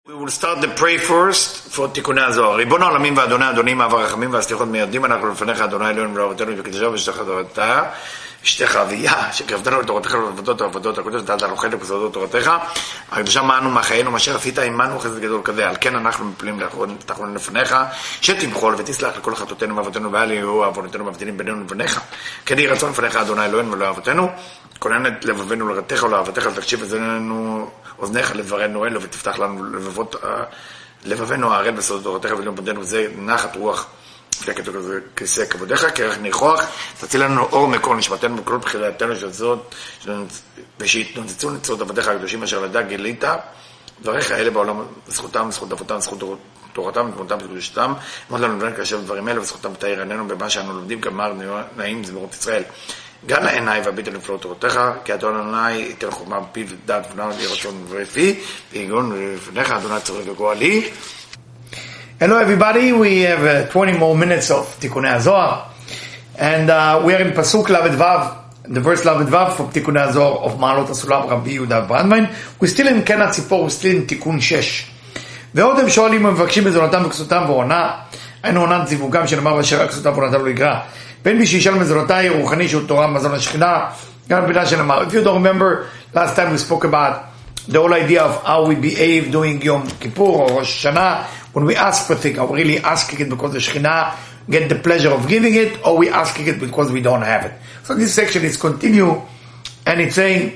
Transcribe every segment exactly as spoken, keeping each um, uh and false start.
We will start the pray first for תיקוני הזוהר. ריבון העולמים ואדוני אדונים אב הרחמים והסליחות מיידים אנחנו לפניך אדוני אלוהינו ולאבותינו וקדושה ושתך תורתה אשתך אביה שקרבתנו לתורתך ולעבודות העבודות הקודש נתת לנו חלק בסודות תורתך הקדושה מענו מחיינו מה שעשית עמנו חסד גדול כזה על כן אנחנו מפלים תחתונים לפניך שתמחול ותסלח לכל חטאותינו ואבותינו ואל יהיו עוונותינו מבדילים בינינו לבניך כן יהי רצון לפניך אדוני אלוהינו ולאבותינו כונן את לבבנו לרתך ולאהבתך ותקשיב אזנינו אוזניך לדברנו אלו ותפתח לנו לבבות לבבנו הערל בסודות תורתך ולמודנו וזה נחת רוח כיסא כבודיך, כרך ניחוח, תציל לנו אור מקור נשמתנו בכל בחילתנו של זאת, ושיתנוצצו נצרות עבדיך הקדושים אשר לדע גילית, דבריך אלה בעולם, זכותם, זכות אבותם, זכות תורתם, תמותם וקדושתם, אמרת לנו לבן כאשר דברים אלה, וזכותם תאיר עינינו במה שאנו לומדים, גמר נעים זמירות ישראל. גן העיניי והביט אל נפלאות תורתך, כי אדון אדוני ייתן חוכמה בפיו ודעת ובנה לי רצון ורפי, ויגון לפניך אדוני צורך וגואלי. Hello everybody, we have uh, twenty more minutes of Tikkunei HaZohar and uh, we are in Pasuk Lamed Vav, the verse Lamed Vav from Tikkunei HaZohar of Ma'alot HaSulam Rabbi Yehuda Brandwein. We're still in Ken HaTzipor, we're still in Tikkun שש. ועוד הם שואלים ומבקשים מזונתם וכסותם ועונה, היינו עונת זיווגם שנאמר ואשר כסותם ועונתם לא יגרע. בין מי שישאל מזונתי רוחני שהוא תורה מזון השכינה, גם בינה שנאמר. If you don't remember, last time we spoke about the whole idea of how we behave during Yom Kippur or Rosh Hashanah. When we ask for things, are we really asking it because the Shekhinah get the pleasure of giving it, or we asking it because we don't have it? So this section is continue, and it's saying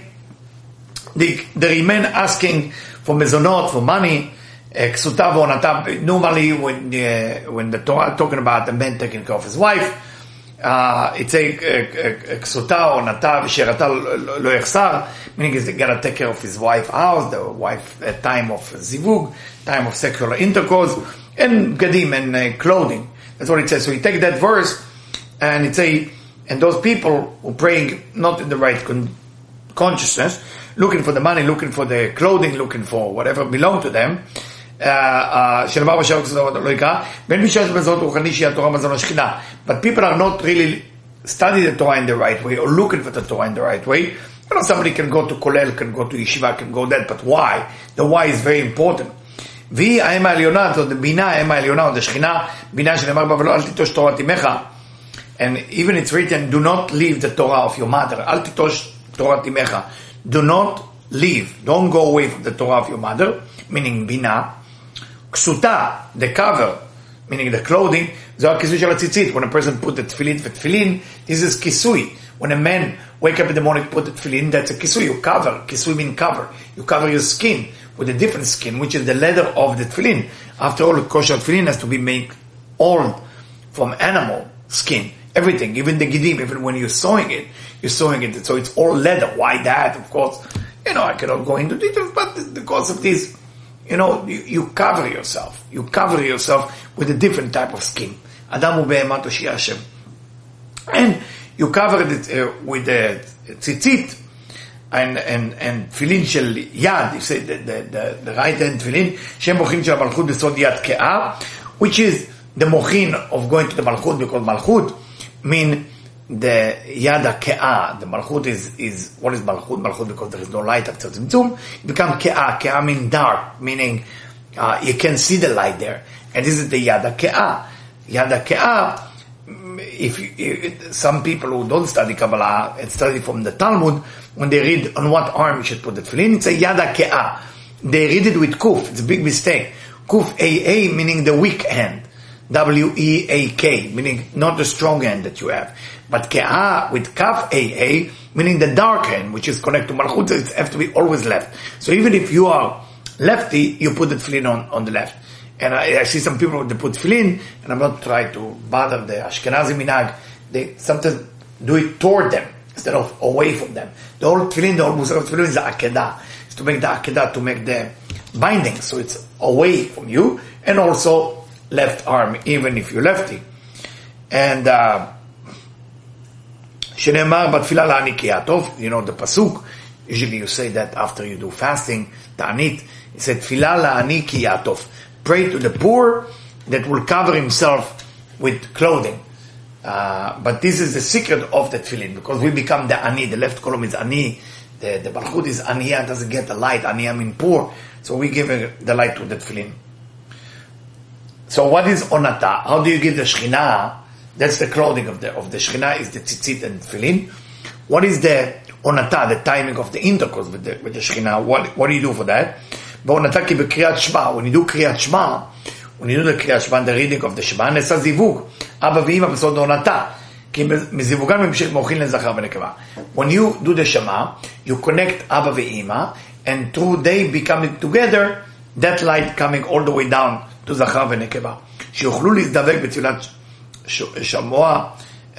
they, they remain asking for mezonot, for money, ksutav or natav. Normally, when uh, when the Torah is talking about a man taking care of his wife, uh, it's a ksutav or natav sherata lo yachsar, meaning he's got to take care of his wife's house, the wife at time of zivug, time of sexual intercourse, and gadim and uh, clothing. That's what it says. So you take that verse, and it say, and those people who praying not in the right con- consciousness, looking for the money, looking for the clothing, looking for whatever belong to them, uh, uh, but people are not really studying the Torah in the right way, or looking for the Torah in the right way. You know, somebody can go to Kolel, can go to Yeshiva, can go that, but why? The why is very important. והיא האם העליונה, זאת בינה האם העליונה, או השכינה, בינה שנאמר בה ולא אל תיטוש תורת אמך. And even it's written, do not leave the Torah of your mother. אל תיטוש תורת אמך. Do not leave. Don't go away from the Torah of your mother, meaning בינה. כסותה, the cover, meaning the clothing, זו הכיסוי של הציצית. When a person put the tefillin ותפילין, this is כיסוי. When a man wake up in the morning, put the tefillin, that's a kisui. You cover. Kisui means cover. You cover your skin with a different skin, which is the leather of the tefillin. After all, kosher tefillin has to be made all from animal skin. Everything, even the gidim, even when you're sewing it, you're sewing it, so it's all leather. Why that? Of course, you know, I cannot go into details, but because of this, you know, you, you cover yourself. You cover yourself with a different type of skin. Adam u'be'emat Hoshia Hashem. And you cover it uh, with the tzitzit and and and tefillin shel yad. You say the the the, the right hand tefillin shem mochin shel malchut besod yad ke'ah, which is the mochin of going to the malchut, because malchut mean the yad ke'ah. The malchut is is what is malchut? Malchut because there is no light after tzimtzum. It becomes ke'ah. Ke'ah means dark, meaning uh, you can see the light there. And this is the yad ke'ah. Yad ke'ah. If, you, if some people who don't study Kabbalah and study from the Talmud, when they read on what arm you should put the tefillin, it's a yada ke'ah. They read it with kuf. It's a big mistake. Kuf A A meaning the weak hand. W E A K meaning not the strong hand that you have. But ke'ah with kaf A A meaning the dark hand, which is connected to malchut. It has to be always left. So even if you are lefty, you put the tefillin on, on the left. And I, I see some people they put tefillin, and I'm not trying to bother the Ashkenazi minhag. They sometimes do it toward them instead of away from them. The whole tefillin, the whole musar of tefillin is the akedah. It's to make the akedah, to make the binding, so it's away from you, and also left arm, even if you're lefty. And shenemar batfila la'ani kiyatov, you know the pasuk. Usually you say that after you do fasting, ta'anit. It said tfila la'ani kiyatov. Pray to the poor that will cover himself with clothing. Uh, but this is the secret of the tefillin, because we become the ani. The left column is ani, the, the Malchut is Aniyah, doesn't get the light. Aniyah means poor. So we give her the light to the Tefillin. So what is Onata? How do you give the Shekhinah? That's the clothing of the of the Shekhinah, is the tzitzit and Tefillin. What is the Onata, the timing of the intercourse with the, with the Shekhinah? What, what do you do for that? Onata ki b'kriyat Shema. When you do Kriyat Shema, when you do the Kriyat Shema, the reading of the Shema, nesa zivug. Abba v'ima b'sod Onata. When you do the Shema, you connect Abba ve'ima, and through they becoming together, that light coming all the way down to Zachar ve'nekeva. שיוכלו להזדבק בתפילת שמוע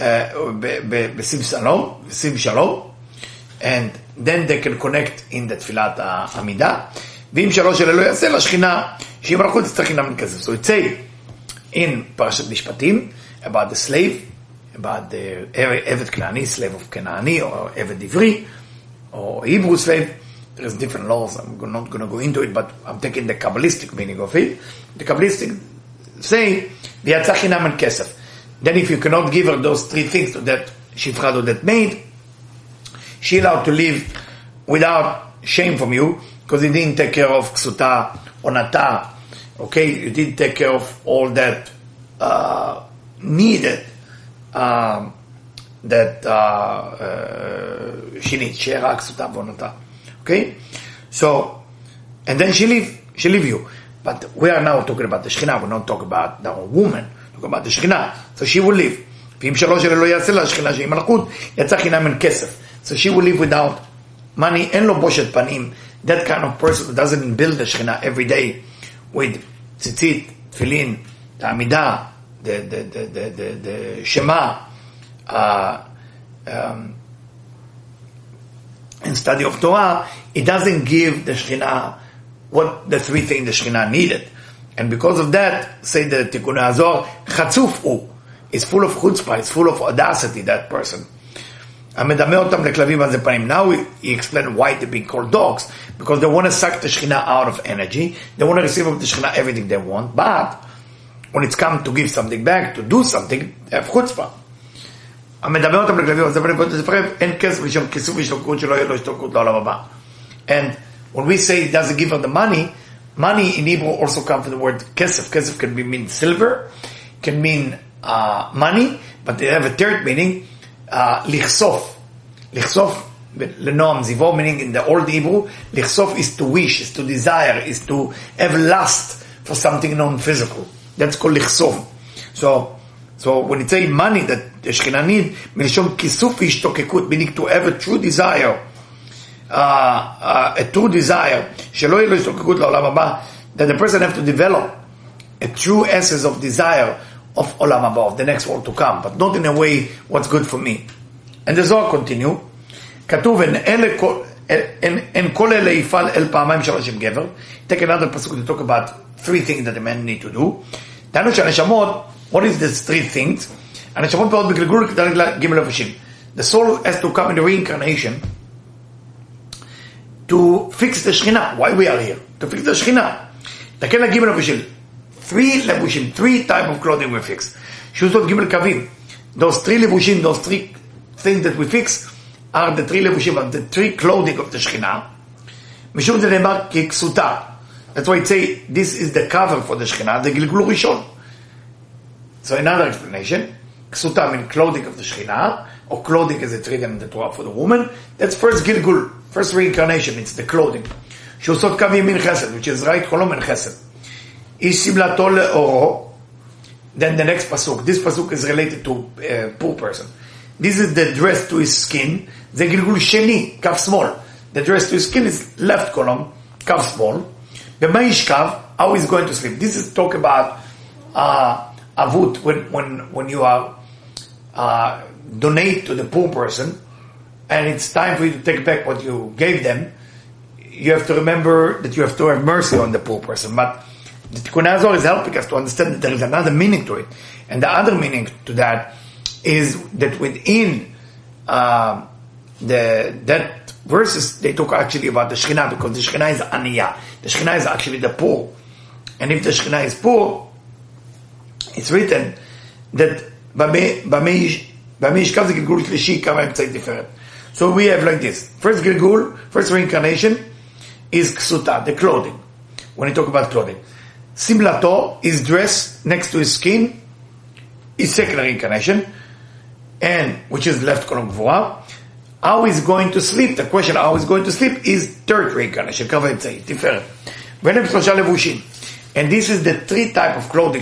בשים שלום, and then they can connect in the תפילת העמידה. ואם שלוש אלה לא יעשה לשכינה, שהיא מלכות תצטרך חינם כסף. So it say in פרשת משפטים about the slave, about the עבד כנעני, slave of כנעני, or עבד עברי, or Hebrew slave. There's different laws. I'm not going to go into it, but I'm taking the Kabbalistic meaning of it. The Kabbalistic say, ויצא חינם אין כסף. Then if you cannot give her those three things to that shifra, to that maid, she allowed to live without shame from you, because you didn't take care of ksuta, onata, okay? You didn't take care of all that uh, needed, um, that uh, uh, she needs, shera, ksuta, onata. Okay? So, and then she leave, she leave you. But we are now talking about the Shekhinah, we're not talking about the woman, we're talking about the Shekhinah. So she will leave. ואם שלוש אלה לא יעשה לה, השכינה שהיא מלכות, יצא חינם אין כסף. So she will live without money, אין לו בושת פנים. That kind of person who doesn't build the Shekhinah every day with tzitzit, tefillin, the Amidah, the, the, the, the, the, the Shema, uh, um, and study of Torah, it doesn't give the Shekhinah what the three things the Shekhinah needed. And because of that, say the Tikkun HaZohar, chatzuf u, is full of chutzpah, it's full of audacity, that person. Now he explained why they're being called dogs, because they want to suck the Shekhinah out of energy, they want to receive from the Shekhinah everything they want, but when it's come to give something back, to do something, they have chutzpah. And when we say it doesn't give her the money, money in Hebrew also comes from the word kesef. Kesef can be mean silver, can mean uh, money, but they have a third meaning, uh, lichsof. Lichsof, lenoam zivo, meaning in the old Hebrew, lichsof is to wish, is to desire, is to have lust for something non-physical. That's called lichsof. So, so when it says money that the Shekhinah need, milishon kisuf ishtokekut, meaning to have a true desire, uh, uh, a true desire, shelo yelo ishtokekut la'olam haba, that the person have to develop a true essence of desire of olam haba, of the next world to come, but not in a way what's good for me. And the Zohar continue, כתוב, en kol ele yifal el פעמיים שלוש עם גבר. Take another pasuk to talk about three things that a man need to do. דהיינו שהנשמות, what is these three things? הנשמות באות בגלגול כדי ג' לבשים. The soul has to come in the reincarnation to fix the Shekhinah. Why we are here? To fix the Shekhinah. תקן לג' לבשים. Three levushim, three type of clothing we fix. שוזות ג' קווים. Those three levushim, those three things that we fix are the three levushim, of the three clothing of the Shekhinah. משום זה נאמר ככסותה. That's why it say, this is the cover for the Shekhinah, the גלגול ראשון. So another explanation, ksuta means clothing of the Shekhinah, or clothing as it's written in the Torah for the woman. That's first gilgul, first reincarnation, it's the clothing. שעושות קו ימין חסד, which is right kolom and chesed. איש שמלתו לאורו, then the next pasuk, this pasuk is related to a poor person. This is the dress to his skin, זה גלגול שני, כף שמאל. The dress to his skin is left column, כף שמאל. במה ישכב, how he's going to sleep. This is talk about uh, avut, when, when, when you are uh, donate to the poor person, and it's time for you to take back what you gave them, you have to remember that you have to have mercy on the poor person. But the Tikkun HaZohar is helping us to understand that there is another meaning to it. And the other meaning to that is that within uh, the that verses, they talk actually about the Shekhinah, because the Shekhinah is Aniyah. The Shekhinah is actually the poor. And if the Shekhinah is poor, it's written that במי ישכב זה גלגול שלישי, כמה אמצעי תפארת. So we have like this. First Gilgul, first reincarnation is Ksuta, the clothing. When you talk about clothing. Simlato is dress next to his skin, is second reincarnation, and which is left column Gvura. How he's going to sleep, the question how he's going to sleep is third reincarnation, Kaveh Tzai, Tiferet. Venem Shlosha Levushin. And this is the three type of clothing,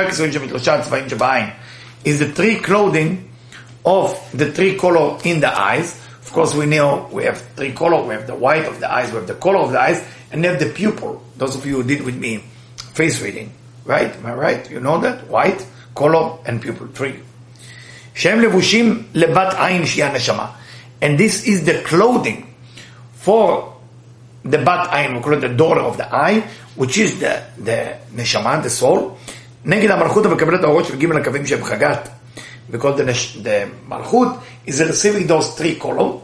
is the three clothing of the three color in the eyes. Of course we know we have three color, we have the white of the eyes, we have the color of the eyes, and we have the pupil. Those of you who did with me face reading, right? Am I right? You know that? White, color, and pupil, three. Shem levushim lebat ayin shia neshama. And this is the clothing for the bat ayin, we call it the daughter of the eye, which is the, the neshama, the soul. Neged ha-malchut v'kabelet ha'orot shel gimel hakavim shem chagat. Because the, the malchut is receiving those three colors.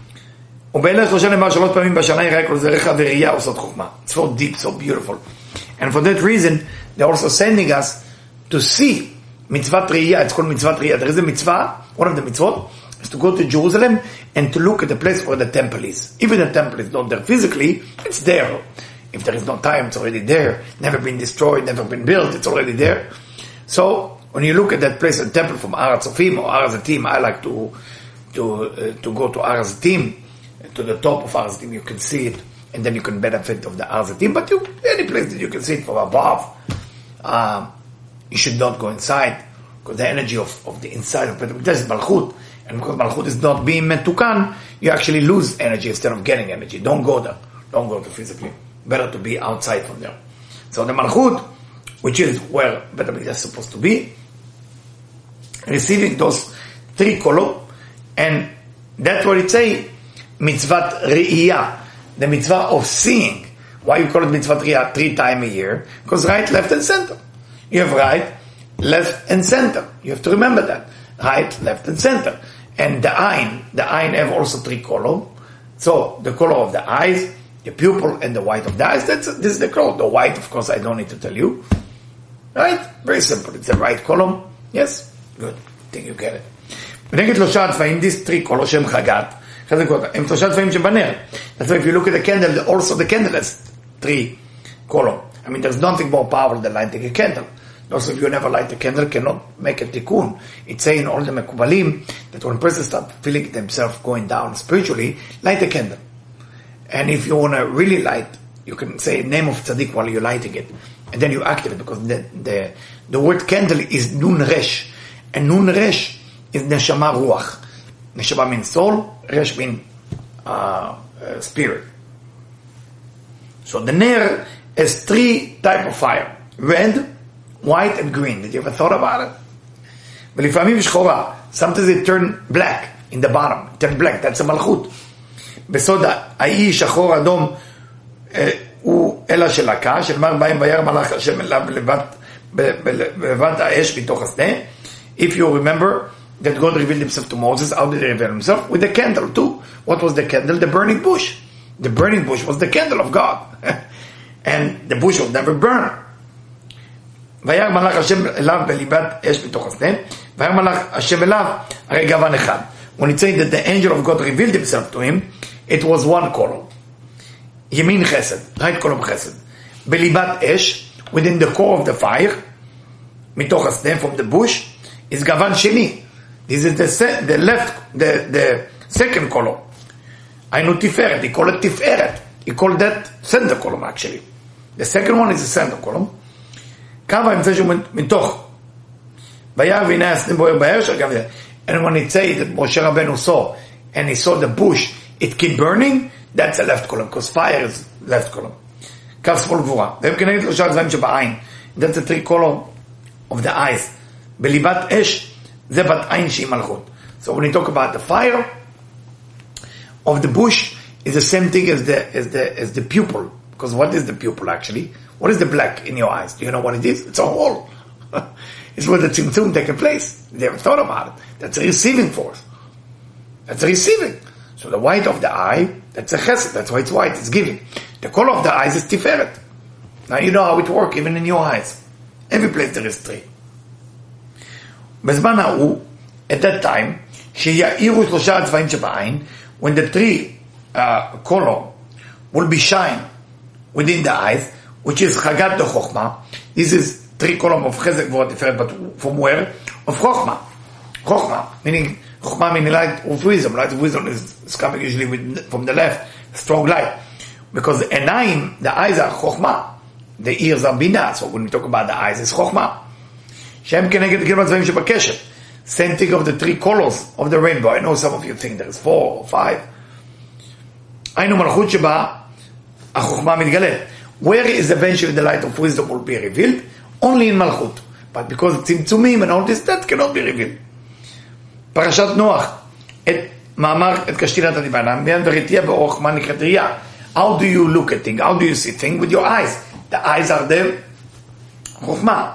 ובאלה שלושה נאמר שלוש פעמים בשנה יראה כל זרעך וראייה עושות חוכמה. It's so deep, so beautiful. And for that reason, they're also sending us to see mitzvah ראייה. It's called mitzvah ראייה. There is a mitzvah, one of the mitzvot, is to go to Jerusalem and to look at the place where the temple is. Even the temple is not there physically, it's there. If there is no time, it's already there. Never been destroyed, never been built, it's already there. So, when you look at that place, a temple from Har HaTzofim or Har HaZitim, I like to to uh, to go to Har HaZitim, to the top of Har HaZitim, you can see it, and then you can benefit of the Har HaZitim, but you, any place that you can see it from above, um, you should not go inside, because the energy of, of the inside of it, that's Malchut, and because Malchut is not being Metukan, you actually lose energy instead of getting energy. Don't go there. Don't go there physically. Better to be outside from there. So the Malchut, which is where Beit HaMikdash is supposed to be, receiving those three color, and that's what it say, mitzvat re'iyah, the mitzvah of seeing. Why you call it mitzvat re'iyah three times a year? Because right, left, and center. You have right, left, and center. You have to remember that. Right, left, and center. And the ayin, the ayin have also three color. So, the color of the eyes, the pupil, and the white of the eyes, that's, this is the color. The white, of course, I don't need to tell you. Right? Very simple. It's the right column. Yes? Good. I think you get it. ונגד שלושה הצבעים, these three colors שהם חגת, הם שלושה צבעים שבנר. That's why if you look at the candle, also the candle has three colors. I mean, there's nothing more powerful than lighting a candle. Those of you who never light a candle cannot make a tikkun. It's saying in all the mekubalim that when a person starts feeling themselves going down spiritually, light a candle. And if you want to really light, you can say the name of tzaddik while you're lighting it. And then you activate it, because the, the, the word candle is nun resh. And nun resh is neshama ruach. Neshama means soul, resh means uh, uh, spirit. So the ner has three type of fire. Red, white, and green. Did you ever thought about it? ולפעמים שחורה. Sometimes it turn black in the bottom. It turn black. That's a malchut. בסוד האי שחור אדום הוא אלא של הקה, של מה באים וירא מלאך השם אליו בלבד האש מתוך השדה. If you remember that God revealed himself to Moses, how did he reveal himself? With the candle too. What was the candle? The burning bush. The burning bush was the candle of God. And the bush will never burn. וירא מלאך השם אליו בליבת אש מתוך השדה, וירא מלאך השם אליו הרי גוון אחד. When it says that the angel of God revealed himself to him, it was one column. Yemin chesed, right column chesed. Belibat esh, within the core of the fire, mitoch hasdeh, from the bush, is gavan sheni. This is the, se- the left, the, the second column. Ainu tiferet, he called it tiferet. He called that center column actually. The second one is the center column. Kava im tzeshu mitoch. Vayar v'inei hasdeh boyer ba'esh, and when it says that Moshe Rabbeinu saw, and he saw the bush, it keep burning, that's the left column, because fire is left column. Kaf small gvura. That's the three column of the eyes. Belibat esh, zebat ayin shi malchut. So when you talk about the fire of the bush, is the same thing as the as the as the pupil. Because what is the pupil actually? What is the black in your eyes? Do you know what it is? It's a hole. It's where the tzimtzum taking place. They haven't thought about it. That's a receiving force. That's a receiving. So the white of the eye, that's a chesed. That's why it's white. It's giving. The color of the eyes is tiferet. Now you know how it works, even in your eyes. Every place there is three. בזמן ההוא, at that time, שיעירו שלושה הצבעים שבעין, when the three uh, column will be shine within the eyes, which is Chagat the Chokhmah. This is three column of Chesed Gvurah Tiferet, but from where? Of Chokhmah. Chokhmah, meaning Chokhmah meaning light of wisdom. Light of wisdom is, is coming usually with, from the left, strong light. Because the Enaim, the eyes are Chokhmah. The ears are Binah. So when we talk about the eyes, it's Chokhmah. Shem Keneged Gilma Tzvayim Shebakeshet. Same thing of the three colors of the rainbow. I know some of you think there's four or five. Ainu Malchut Sheba, HaChokhmah Mitgalet. Where is eventually the light of wisdom will be revealed? Only in Malchut. But because it's Tzimtzumim and all this, that cannot be revealed. Parashat Noach. Et Ma'amar et Kashtirat HaDibana. Mian Veritiyah Be'orach Ma Nikrat Riyah. How do you look at things? How do you see things? With your eyes. The eyes are there. Chokhmah.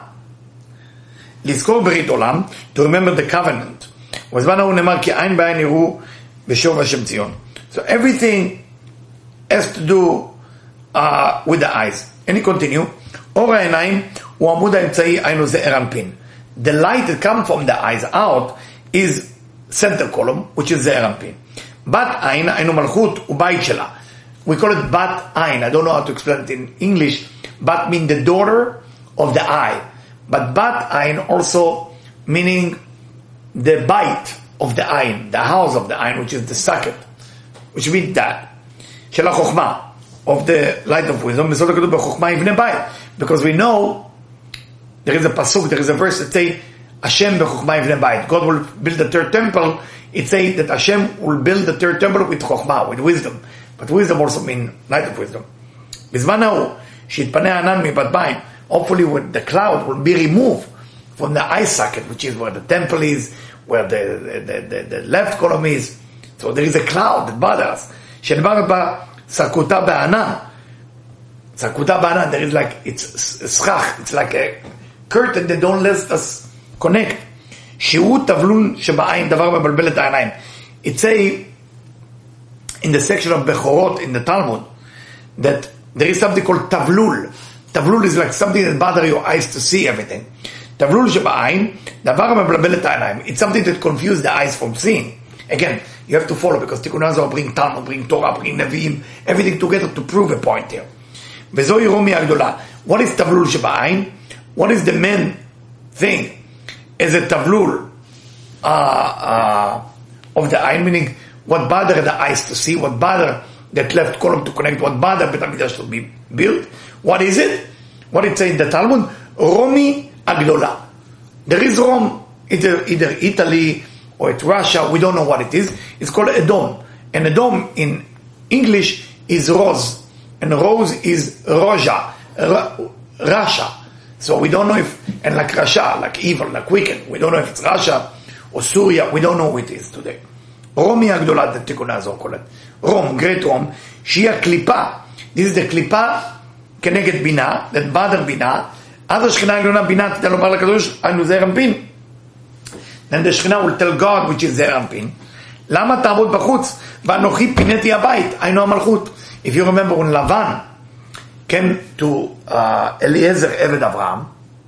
לזכור ברית עולם, to remember the covenant. ובזמן ההוא נאמר כי עין בעין יראו בשוב השם ציון. So everything has to do uh, with the eyes. And he continue, אור העיניים הוא עמוד האמצעי, היינו זה ארנפין. The light that comes from the eyes out is center column, which is the ארנפין. בת עין, היינו מלכות, הוא בית שלה. We call it בת עין. I don't know how to explain it in English. Bat means the daughter of the eye. But bat ayin also meaning the bite of the ayin, the house of the ayin, which is the socket, which means that. Shel HaChokhmah, of the light of wisdom, because we know there is a pasuk, there is a verse that say, Hashem b'chokhmah yivnei bayit. God will build the third temple. It says that Hashem will build the third temple with chokhmah, with wisdom. But wisdom also means light of wisdom. בזמן ההוא, שיתפנה הענן מבת מים, hopefully when the cloud will be removed from the eye socket, which is where the temple is, where the, the, the, the left column is. So there is a cloud that bothers us. שנאמר בה, סרקותה בענן. סרקותה בענן, there is like, it's סכך, it's like a curtain that don't let us connect. שהוא תבלול שבעין, דבר מבלבל את העיניים. It say, in the section of Bechorot in the Talmud, that there is something called tavlul. Tavlul is like something that bothers your eyes to see everything. Tavlul שבעין, דבר מבלבל את העיניים. It's something that confuses the eyes from seeing. Again, you have to follow, because Tikkun Hazor bring Talmud, bring Torah, bring Nevi'im, everything together to prove a point here. וזוהי רומי הגדולה. What is tavlul שבעין? What is the main thing? Is a tavlul uh, uh, of the eye, meaning what bother the eyes to see, what bother that left column to connect, what bother Beit HaMikdash to be built. What is it? What it says in the Talmud? Romi Agdola. There is Rome, either, either Italy or it's Russia, we don't know what it is. It's called Edom. And Edom in English is rose. And rose is Roja, Russia. So we don't know if, and like Russia, like evil, like wicked, we don't know if it's Russia or Syria, we don't know who it is today. רומי הגדולה, the Tikkun Hazor call it. Rome, great Rome, שהיא הקליפה. This is the קליפה כנגד בינה, that bother בינה. אז השכינה הגדולה בינה, תתן לומר לקדוש, היינו זעיר אנפין. Then the שכינה will tell God, which is זעיר אנפין, למה תעבוד בחוץ? ואנוכי פיניתי הבית, היינו המלכות. If you remember when Lavan came to uh, Eliezer, עבד אברהם,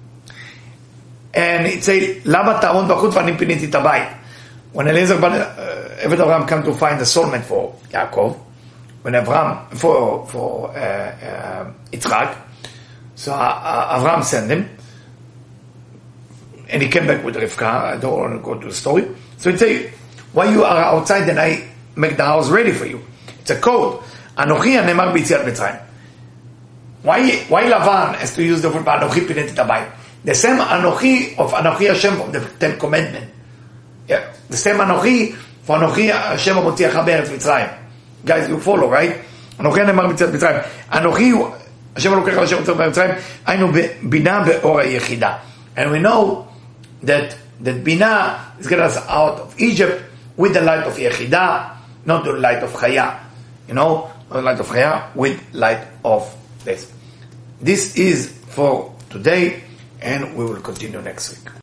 and it said, למה תעבוד בחוץ ואני פיניתי את הבית? When Eliezer, uh, Eved Avraham come to find the soulmate for Yaakov, when Avraham, for, for uh, uh, Yitzchak, so uh, Avraham sent him, and he came back with Rivka. I don't want to go to the story. So he say, why you are outside and I make the house ready for you? It's a code. Anochi הנאמר ביציאת מצרים. Why, why Lavan has to use the word Anochi pineti tabayit? The same Anochi of Anochi Hashem from the Ten Commandments. Yeah, the same Anochi for Anochi Hashem המוציאך בארץ מצרים. Guys, you follow, right? אנוכי הנאמר ביציאת מצרים. אנוכי השם אלוקיך אשר מוציאך בארץ מצרים, היינו בינה באור היחידה. And we know that that Bina is getting us out of Egypt with the light of Yechidah, not the light of Chaya. You know, not the light of Chaya, with light of this. This is for today, and we will continue next week.